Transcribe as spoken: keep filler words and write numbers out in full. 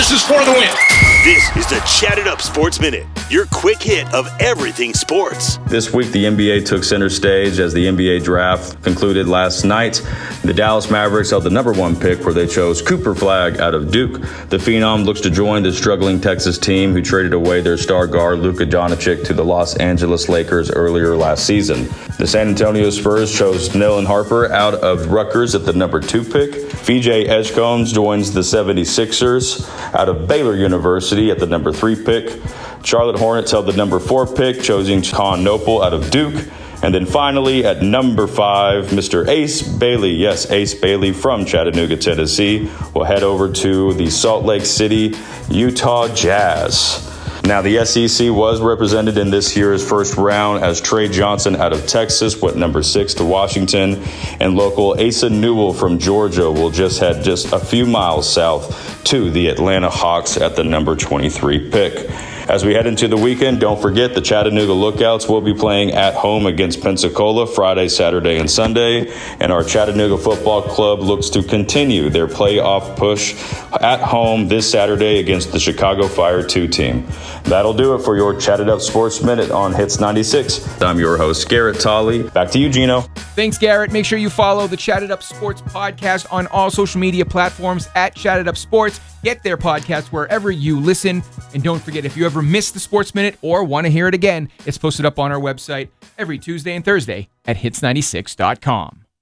This is for the win. This is the Chatted Up Sports Minute, your quick hit of everything sports. This week, the N B A took center stage as the N B A draft concluded last night. The Dallas Mavericks held the number one pick where they chose Cooper Flagg out of Duke. The Phenom looks to join the struggling Texas team who traded away their star guard Luka Doncic to the Los Angeles Lakers earlier last season. The San Antonio Spurs chose Nylan Harper out of Rutgers at the number two pick. V J Edgecombe joins the seventy-sixers out of Baylor University at the number three pick. Charlotte Hornets held the number four pick, choosing Con Nopel out of Duke. And then finally, at number five, Mister Ace Bailey, yes, Ace Bailey from Chattanooga, Tennessee, will head over to the Salt Lake City, Utah Jazz. Now, the S E C was represented in this year's first round as Trey Johnson out of Texas went number six to Washington, and local Asa Newell from Georgia will just head just a few miles south to the Atlanta Hawks at the number twenty-three pick. As we head into the weekend, don't forget the Chattanooga Lookouts will be playing at home against Pensacola Friday, Saturday, and Sunday. And our Chattanooga Football Club looks to continue their playoff push at home this Saturday against the Chicago Fire two team. That'll do it for your Chatted Up Sports Minute on Hits ninety-six. I'm your host, Garrett Tolley. Back to you, Gino. Thanks, Garrett. Make sure you follow the Chatted Up Sports podcast on all social media platforms at Chatted Up Sports. Get their podcast wherever you listen. And don't forget, if you ever missed the Sports Minute or want to hear it again, it's posted up on our website every Tuesday and Thursday at hits ninety-six dot com.